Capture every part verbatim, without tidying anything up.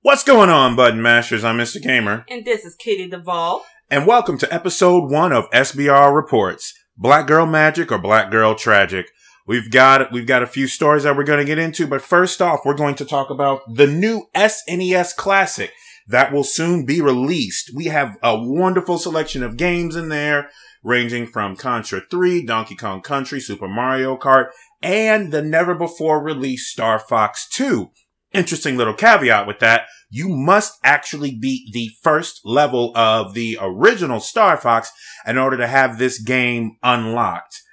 What's going on, Button Mashers? I'm Mister Gamer. And this is Kitty Duvall. And welcome to episode one of S B R Reports. Black Girl Magic or Black Girl Tragic. We've got, we've got a few stories that we're going to get into, but first off, we're going to talk about the new S N E S Classic that will soon be released. We have a wonderful selection of games in there, ranging from Contra three, Donkey Kong Country, Super Mario Kart, and the never-before-released Star Fox two. Interesting little caveat with that. You must actually beat the first level of the original Star Fox in order to have this game unlocked.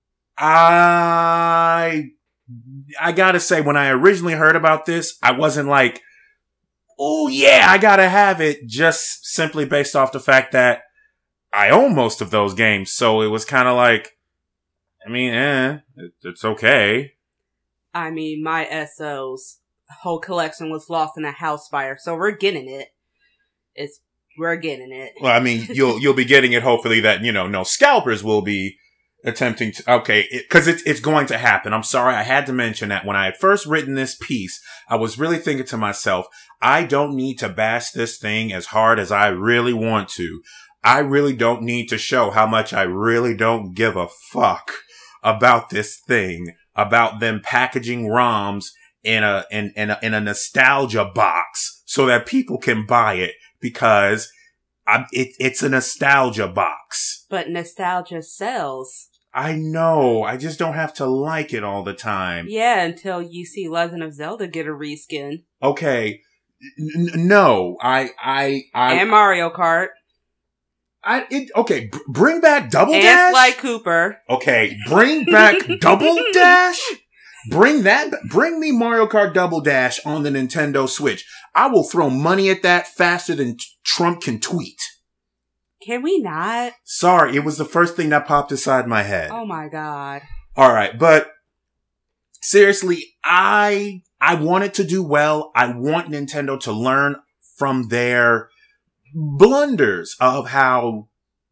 I, I gotta say, when I originally heard about this, I wasn't like, oh yeah, I gotta have it, just simply based off the fact that I own most of those games. So it was kind of like, I mean, eh, it, it's okay. I mean, my S O's whole collection was lost in a house fire, so we're getting it. It's we're getting it. Well, I mean, you'll you'll be getting it. Hopefully, that you know, no scalpers will be attempting to. Okay, because it, it's it's going to happen. I'm sorry, I had to mention that when I had first written this piece, I was really thinking to myself, I don't need to bash this thing as hard as I really want to. I really don't need to show how much I really don't give a fuck about this thing, about them packaging ROMs in a, in, in a, in a nostalgia box so that people can buy it because I'm, it, it's a nostalgia box. But nostalgia sells. I know. I just don't have to like it all the time. Yeah, until you see Legend of Zelda get a reskin. Okay. N- no, I, I, I. And Mario Kart. I, it, okay, b- bring back Double and Dash. And Sly Cooper. Okay, bring back Double Dash. Bring that, bring me Mario Kart Double Dash on the Nintendo Switch. I will throw money at that faster than Trump can tweet. Can we not? Sorry, it was the first thing that popped inside my head. Oh my god. Alright, but seriously, I, I want it to do well. I want Nintendo to learn from their blunders of how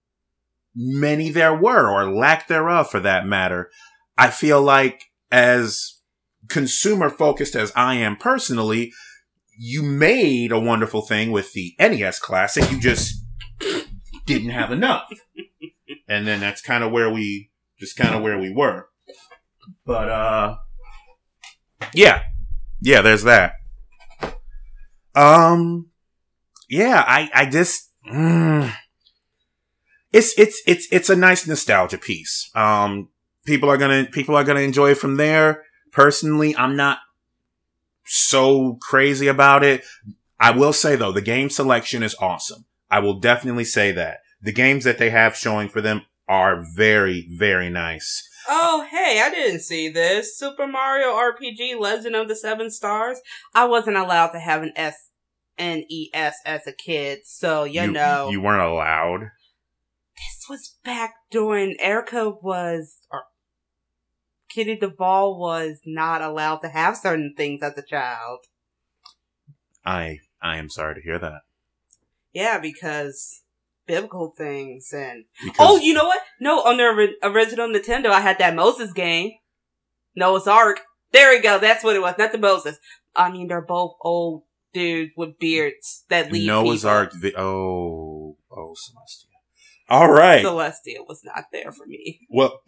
many there were, or lack thereof for that matter. I feel like, as consumer focused as I am personally, you made a wonderful thing with the N E S Classic. You just didn't have enough. And then that's kind of where we, just kind of where we were. But, uh, yeah. Yeah, there's that. Um, yeah, I, I just, mm, it's, it's, it's, it's a nice nostalgia piece. Um, People are gonna, people are gonna enjoy it from there. Personally, I'm not so crazy about it. I will say though, the game selection is awesome. I will definitely say that. The games that they have showing for them are very, very nice. Oh, hey, I didn't see this. Super Mario R P G Legend of the Seven Stars. I wasn't allowed to have an S N E S as a kid, so you, you know. You weren't allowed? This was back during Erica was, or Kitty Duvall was not allowed to have certain things as a child. I I am sorry to hear that. Yeah, because biblical things and... Because oh, you know what? No, on the ori- original Nintendo, I had that Moses game. Noah's Ark. There we go. That's what it was. Not the Moses. I mean, they're both old dudes with beards that lead Noah's people. Ark. Vi- oh, oh, Celestia. All right. Celestia was not there for me. Well...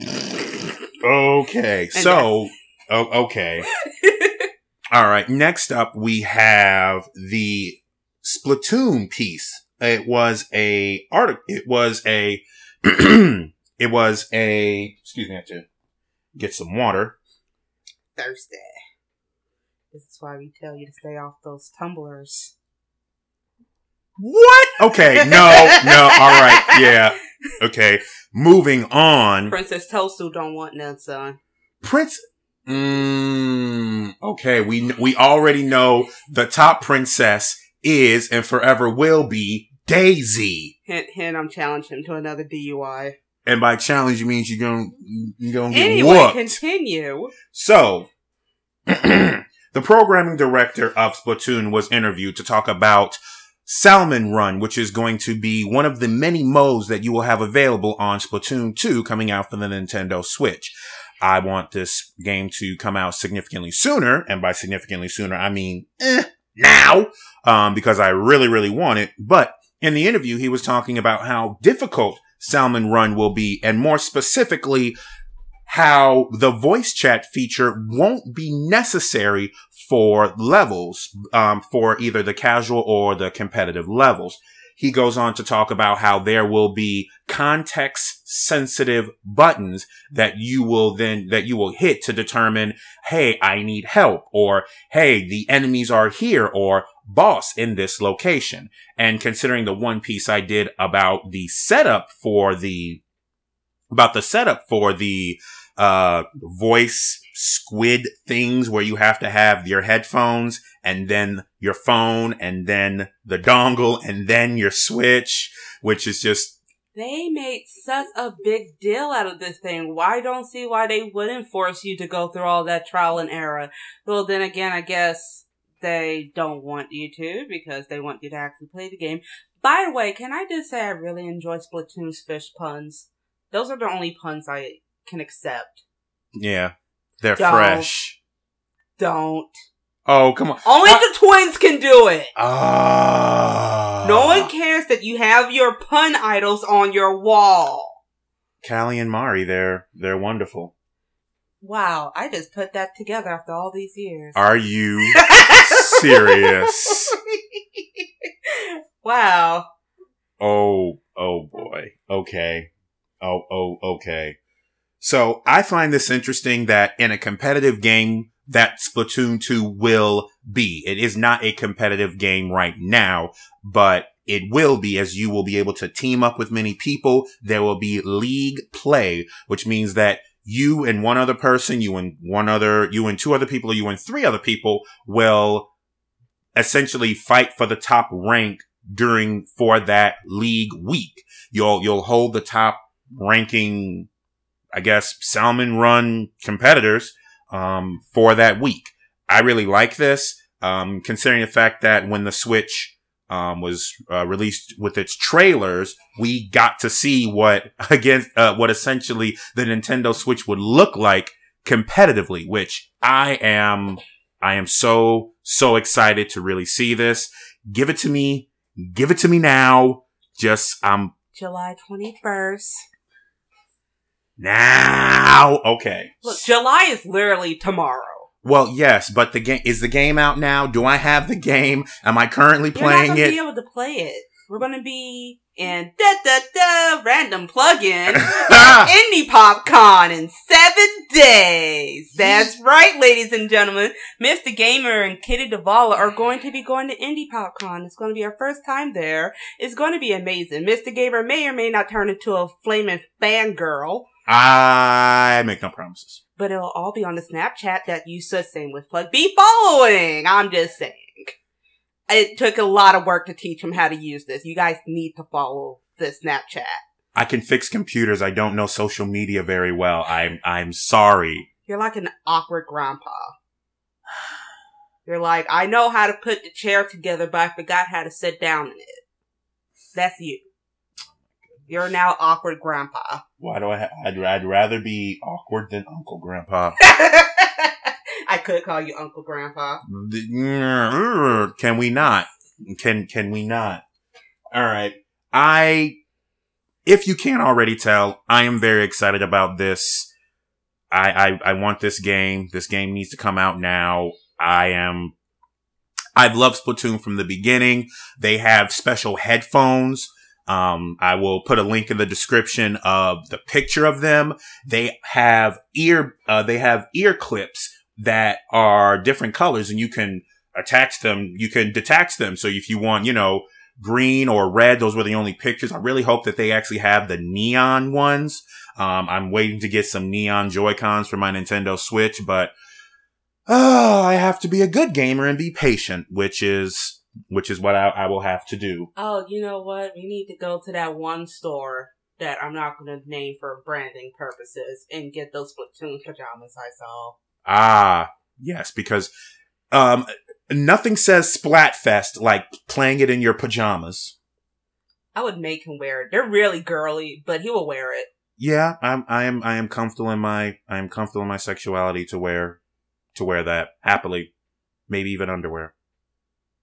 Okay, so, oh, okay. All right, next up we have the Splatoon piece. It was a art, it was a, it was a, excuse me, I have to get some water. Thirsty. This is why we tell you to stay off those tumblers. What? Okay, no, no, alright, yeah. Okay, moving on. Princess Toadstool don't want none, son. Prince... Mm, okay, we we already know the top princess is and forever will be Daisy. Hint, hint, I'm challenging him to another D U I. And by challenge, you means you're gonna, you're gonna get anyway, whooped. Continue. So, the programming director of Splatoon was interviewed to talk about Salmon Run, which is going to be one of the many modes that you will have available on Splatoon two coming out for the Nintendo Switch. I want this game to come out significantly sooner, and by significantly sooner, I mean, eh, now, um, because I really, really want it. But in the interview, he was talking about how difficult Salmon Run will be, and more specifically, how the voice chat feature won't be necessary for levels, um, for either the casual or the competitive levels. He goes on to talk about how there will be context sensitive buttons that you will then, that you will hit to determine, hey, I need help, or hey, the enemies are here, or boss in this location. And considering the one piece I did about the setup for the, about the setup for the, uh, voice squid things where you have to have your headphones and then your phone and then the dongle and then your switch, which is just... They made such a big deal out of this thing. Why don't see why they wouldn't force you to go through all that trial and error? Well, then again, I guess they don't want you to because they want you to actually play the game. By the way, can I just say I really enjoy Splatoon's fish puns? Those are the only puns I can accept. Yeah. They're don't, fresh. Don't. Oh, come on. Only uh, the twins can do it. Ah. Uh, no one cares that you have your pun idols on your wall. Callie and Mari, they're, they're wonderful. Wow, I just put that together after all these years. Are you serious? Wow. Oh, oh boy. Okay. Oh, oh, okay. So I find this interesting that in a competitive game that Splatoon two will be. It is not a competitive game right now, but it will be, as you will be able to team up with many people. There will be league play, which means that you and one other person, you and one other, you and two other people, or you and three other people will essentially fight for the top rank during, for that league week. You'll, you'll hold the top ranking, I guess, Salmon Run competitors, um, for that week. I really like this, um, considering the fact that when the Switch, um, was, uh, released with its trailers, we got to see what, against, uh, what essentially the Nintendo Switch would look like competitively, which I am, I am so, so excited to really see this. Give it to me. Give it to me now. Just, um, July twenty-first. Now, okay. Look, July is literally tomorrow. Well, yes, but the game, is the game out now? Do I have the game? Am I currently You're playing not it? gonna be able to play it. We're gonna be in da da da random plug-in Indie PopCon in seven days. That's right, ladies and gentlemen. Mister Gamer and Kitty Davala are going to be going to Indie PopCon. It's going to be our first time there. It's going to be amazing. Mister Gamer may or may not turn into a flaming fangirl. I make no promises. But it'll all be on the Snapchat that you should sing with Plug. Be following! I'm just saying. It took a lot of work to teach him how to use this. You guys need to follow the Snapchat. I can fix computers. I don't know social media very well. I'm, I'm sorry. You're like an awkward grandpa. You're like, I know how to put the chair together, but I forgot how to sit down in it. That's you. You're now awkward grandpa. Why do I? Ha- I'd, I'd rather be awkward than Uncle Grandpa. I could call you Uncle Grandpa. Can we not? Can Can we not? All right. I, if you can't already tell, I am very excited about this. I I, I want this game. This game needs to come out now. I am. I've loved Splatoon from the beginning. They have special headphones. Um, I will put a link in the description of the picture of them. They have ear, uh, they have ear clips that are different colors and you can attach them. You can detach them. So if you want, you know, green or red, those were the only pictures. I really hope that they actually have the neon ones. Um, I'm waiting to get some neon Joy-Cons for my Nintendo Switch, but, oh, I have to be a good gamer and be patient, which is, Which is what I, I will have to do. Oh, you know what? We need to go to that one store that I'm not going to name for branding purposes and get those Splatoon pajamas I saw. Ah, yes, because um, nothing says Splatfest like playing it in your pajamas. I would make him wear it. They're really girly, but he will wear it. Yeah, I'm. I am. I am comfortable in my. I am comfortable in my sexuality to wear, to wear that happily, maybe even underwear.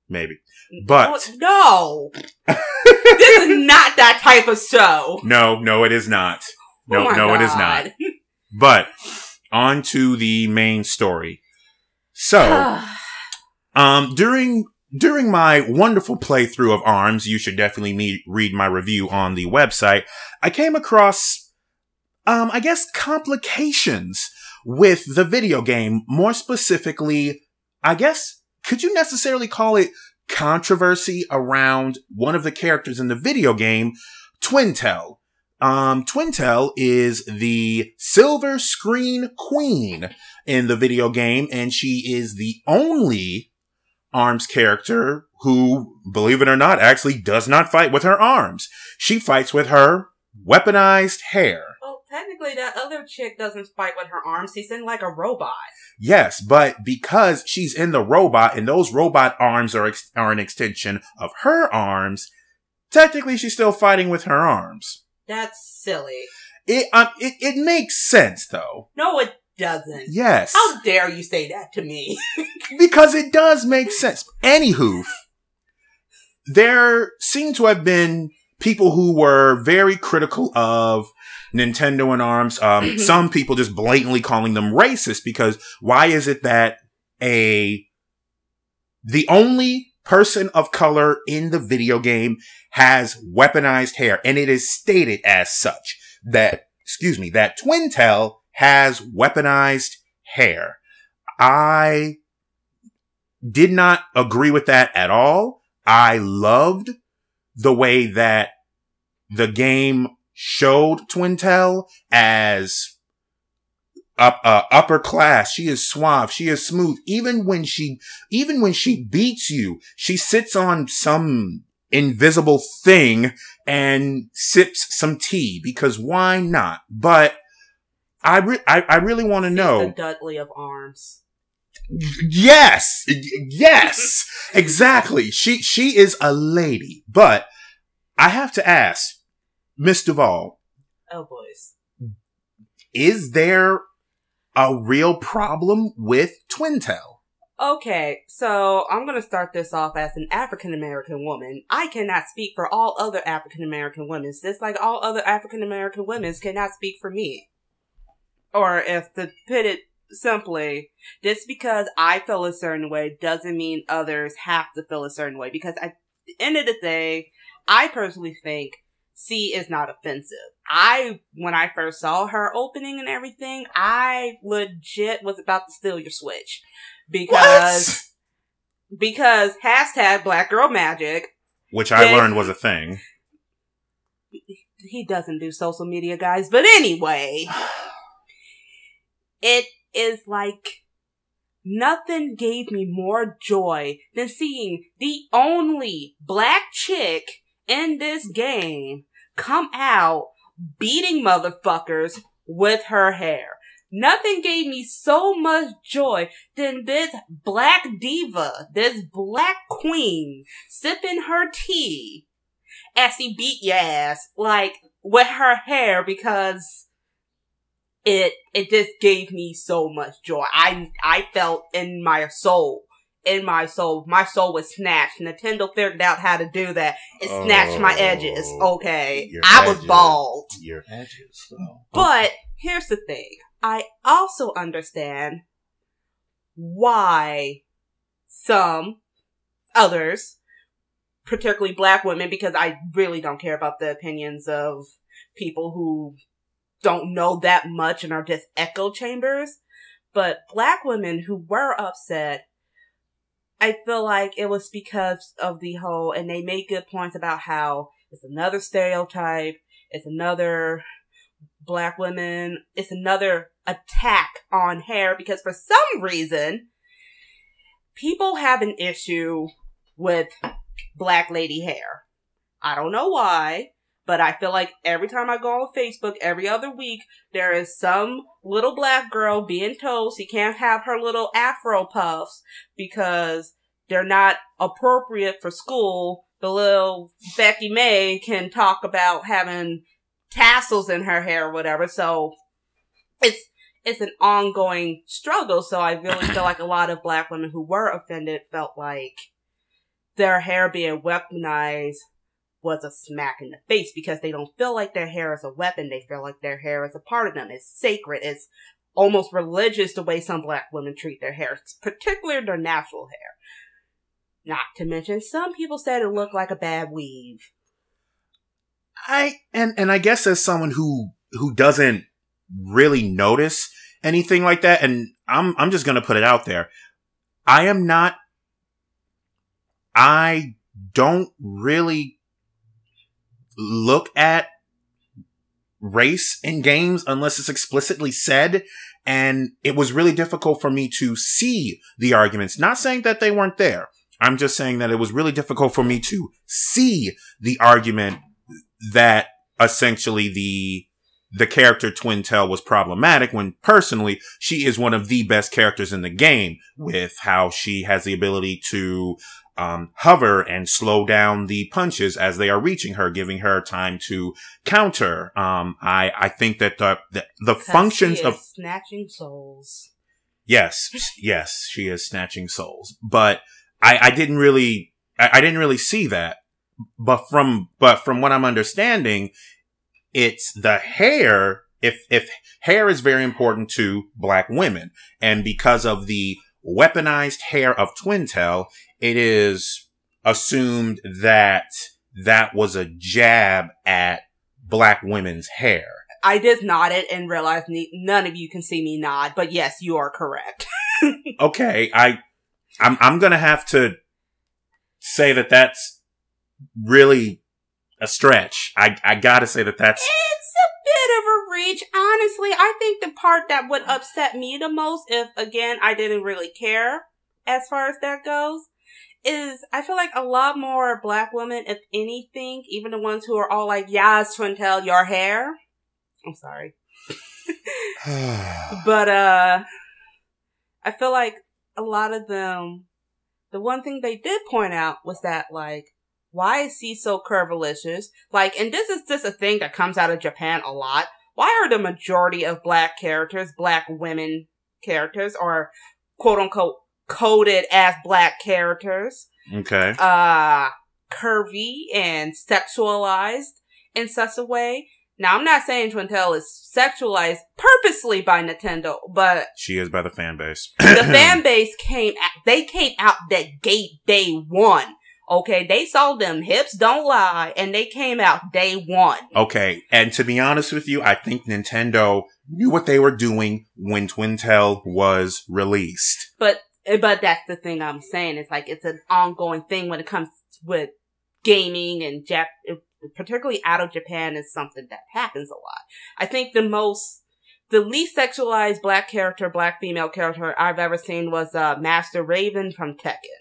maybe. But no, this is not that type of show. No, no, it is not. No, oh no, God. it is not. But on to the main story. So, um, during during my wonderful playthrough of ARMS, you should definitely me- read my review on the website. I came across, um, I guess, complications with the video game. More specifically, I guess, could you necessarily call it controversy around one of the characters in the video game, Twintelle. Um, Twintelle is the silver screen queen in the video game, and she is the only ARMS character who, believe it or not, actually does not fight with her arms. She fights with her weaponized hair. Well, technically, that other chick doesn't fight with her arms. She's in like a robot. Yes, but because she's in the robot and those robot arms are ex- are an extension of her arms, technically she's still fighting with her arms. That's silly. It um, it, it makes sense, though. No, it doesn't. Yes. How dare you say that to me? Because it does make sense. Anywho, there seem to have been people who were very critical of Nintendo and ARMS. Um, some people just blatantly calling them racist because why is it that a the only person of color in the video game has weaponized hair, and it is stated as such that, excuse me, that Twintelle has weaponized hair. I did not agree with that at all. I loved the way that the game showed Twintelle as up uh, upper class. She is suave. She is smooth. Even when she, even when she beats you, she sits on some invisible thing and sips some tea because why not? But I re- I, I really want to know. The Dudley of ARMS. Yes, yes, exactly. She she is a lady. But I have to ask, Miss Duvall. Oh boys. Is there a real problem with Twintelle? Okay, so I'm gonna start this off as an African American woman. I cannot speak for all other African American women, just like all other African American women cannot speak for me. Or if to put it simply, just because I feel a certain way doesn't mean others have to feel a certain way. Because at the end of the day, I personally think C is not offensive. I, when I first saw her opening and everything, I legit was about to steal your Switch. Because, what? because hashtag Black Girl Magic. Which I learned was a thing. He doesn't do social media, guys. But anyway, it is like nothing gave me more joy than seeing the only black chick in this game come out beating motherfuckers with her hair. Nothing gave me so much joy than this black diva, this black queen, sipping her tea as she beat your ass, like, with her hair, because it it just gave me so much joy. I I felt in my soul, in my soul, my soul was snatched. Nintendo figured out how to do that. It oh, snatched my edges, okay? I edges, was bald. Your edges, though. But, here's the thing. I also understand why some others, particularly black women, because I really don't care about the opinions of people who don't know that much and are just echo chambers, but black women who were upset, I feel like it was because of the whole, and they made good points about how it's another stereotype, it's another black women, it's another attack on hair, because for some reason, people have an issue with black lady hair. I don't know why, but I feel like every time I go on Facebook, every other week, there is some little black girl being told she can't have her little afro puffs because they're not appropriate for school. The little Becky May can talk about having tassels in her hair or whatever. So it's it's an ongoing struggle. So I really feel like a lot of black women who were offended felt like their hair being weaponized was a smack in the face because they don't feel like their hair is a weapon. They feel like their hair is a part of them. It's sacred. It's almost religious the way some black women treat their hair, particularly their natural hair. Not to mention, some people said it looked like a bad weave. I and and I guess as someone who who doesn't really notice anything like that, and I'm I'm just gonna put it out there, I am not. I don't really look at race in games unless it's explicitly said, and it was really difficult for me to see the arguments. Not saying that they weren't there. I'm just saying that it was really difficult for me to see the argument that essentially the the character Twintelle was problematic, when personally she is one of the best characters in the game, with how she has the ability to Um, hover and slow down the punches as they are reaching her, giving her time to counter. Um, I, I think that the, the, the functions she is of snatching souls. Yes, yes, she is snatching souls, but I, I didn't really, I, I didn't really see that. But from, but from what I'm understanding, it's the hair. If, if hair is very important to black women, and because of the weaponized hair of Twintelle, it is assumed that that was a jab at black women's hair. I just nodded and realized ne- none of you can see me nod, but yes, you are correct. Okay, I, I'm, I'm gonna have to say that that's really a stretch. I, I gotta say that that's... It's a bit of a reach. Honestly, I think the part that would upset me the most, if, again, I didn't really care as far as that goes, is I feel like a lot more black women, if anything, even the ones who are all like, yes, Twintelle, your hair. I'm sorry. But, uh, I feel like a lot of them, the one thing they did point out was that, like, why is he so curvilicious? Like, and this is just a thing that comes out of Japan a lot. Why are the majority of black characters, black women characters, or quote unquote coded as black characters? Okay. Uh, curvy and sexualized in such a way. Now, I'm not saying Twintelle is sexualized purposely by Nintendo, but she is by the fan base. The fan base came out, they came out that gate day one. Okay, they saw them hips don't lie, and they came out day one. Okay, and to be honest with you, I think Nintendo knew what they were doing when Twintelle was released. But but that's the thing I'm saying. It's like it's an ongoing thing when it comes with gaming, and Jap- particularly out of Japan is something that happens a lot. I think the most, the least sexualized black character, black female character I've ever seen was uh, Master Raven from Tekken.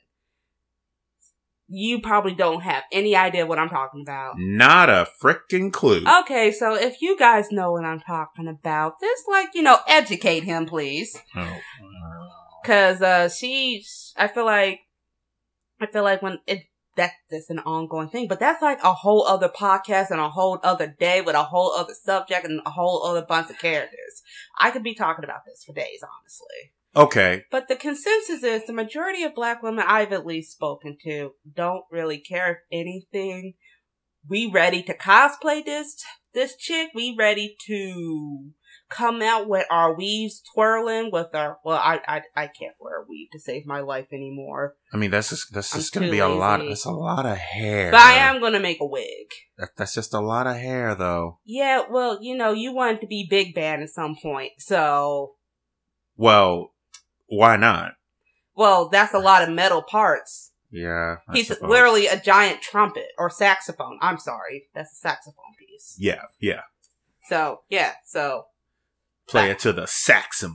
You probably don't have any idea what I'm talking about. Not a frickin' clue. Okay, so if you guys know what I'm talking about, just like, you know, educate him, please. Oh. Cause, uh, she, I feel like, I feel like when it, that, that's an ongoing thing, but that's like a whole other podcast and a whole other day with a whole other subject and a whole other bunch of characters. I could be talking about this for days, honestly. Okay. But the consensus is the majority of black women I've at least spoken to don't really care if anything. We ready to cosplay this, this chick. We ready to come out with our weaves twirling with our, well, I, I, I can't wear a weave to save my life anymore. I mean, that's just, that's just I'm gonna be too a lot, lazy. that's a lot of hair. But I am gonna make a wig. That, that's just a lot of hair, though. Yeah, well, you know, you wanted to be big bad at some point, so. Well, why not? Well, that's a lot of metal parts. Yeah. I He's suppose. literally a giant trumpet or saxophone. I'm sorry. That's a saxophone piece. Yeah, yeah. So, yeah, so. Play it to the saxophone.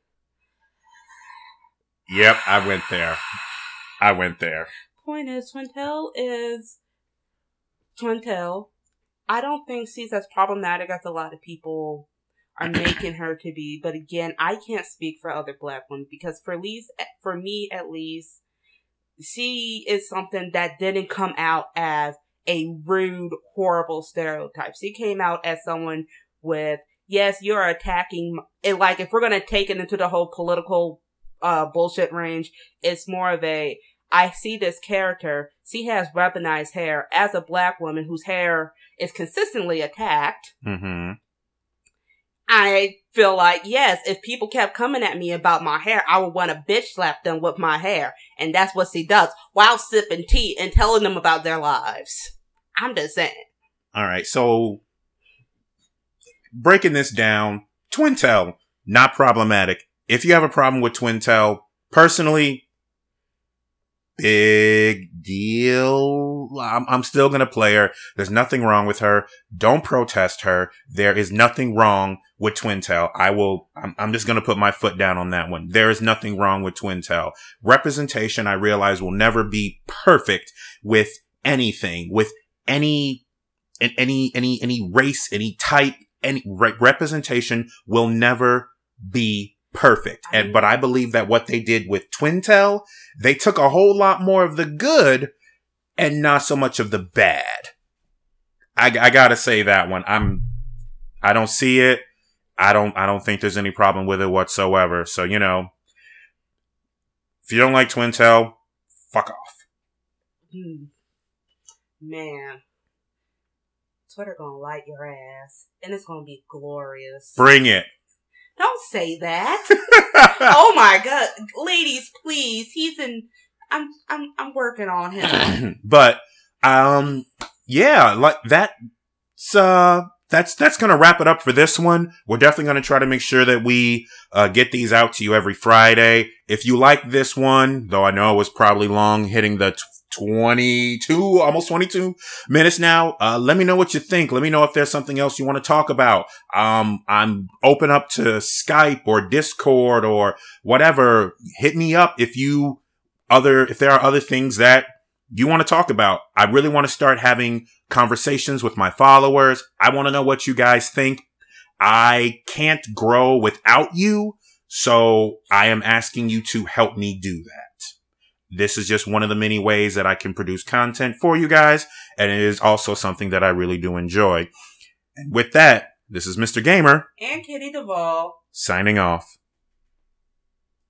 Yep, I went there. I went there. Point is, Twintelle is Twintelle. I don't think she's as problematic as a lot of people are making her to be. But again, I can't speak for other black women because for least, for me at least, she is something that didn't come out as a rude, horrible stereotype. She came out as someone with, yes, you're attacking, it, like, if we're going to take it into the whole political uh, bullshit range, it's more of a, I see this character. She has weaponized hair. As a black woman whose hair is consistently attacked, mm-hmm. I feel like, yes, if people kept coming at me about my hair, I would want to bitch slap them with my hair. And that's what she does while sipping tea and telling them about their lives. I'm just saying. All right. So breaking this down, Twintel, not problematic. If you have a problem with Twintel, personally, big deal. I'm, I'm still going to play her. There's nothing wrong with her. Don't protest her. There is nothing wrong with Twintel. I will, I'm, I'm just going to put my foot down on that one. There is nothing wrong with Twintel. Representation, I realize, will never be perfect with anything, with any, any, any, any race, any type, any re- representation will never be perfect. And, but I believe that what they did with Twintel, they took a whole lot more of the good and not so much of the bad. I, I gotta say that one. I'm, I don't see it. I don't, I don't think there's any problem with it whatsoever. So, you know, if you don't like Twintel, fuck off. Hmm. Man. Twitter gonna light your ass. And it's gonna be glorious. Bring it. Don't say that. Oh my god. Ladies, please. He's in I'm I'm I'm working on him. But um yeah, like that's uh that's that's going to wrap it up for this one. We're definitely going to try to make sure that we uh get these out to you every Friday. If you like this one, though I know it was probably long, hitting the t- twenty-two, almost twenty-two minutes now. Uh, let me know what you think. Let me know if there's something else you want to talk about. Um, I'm open up to Skype or Discord or whatever. Hit me up if you other, if there are other things that you want to talk about. I really want to start having conversations with my followers. I want to know what you guys think. I can't grow without you. So I am asking you to help me do that. This is just one of the many ways that I can produce content for you guys. And it is also something that I really do enjoy. And with that, this is Mister Gamer. And Kitty Duvall. Signing off.